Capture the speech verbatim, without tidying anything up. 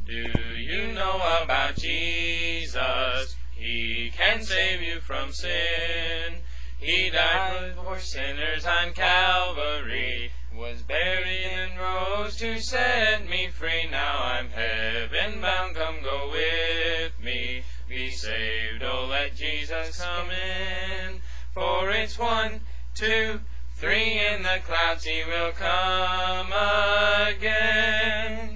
Do you know about Jesus? He can save you from sin. He died for sinners on Calvary, was buried and rose to set me free. Now I'm heaven bound, come go with me. Be saved, oh let Jesus come in. For it's one, two, three in the clouds, he will come again.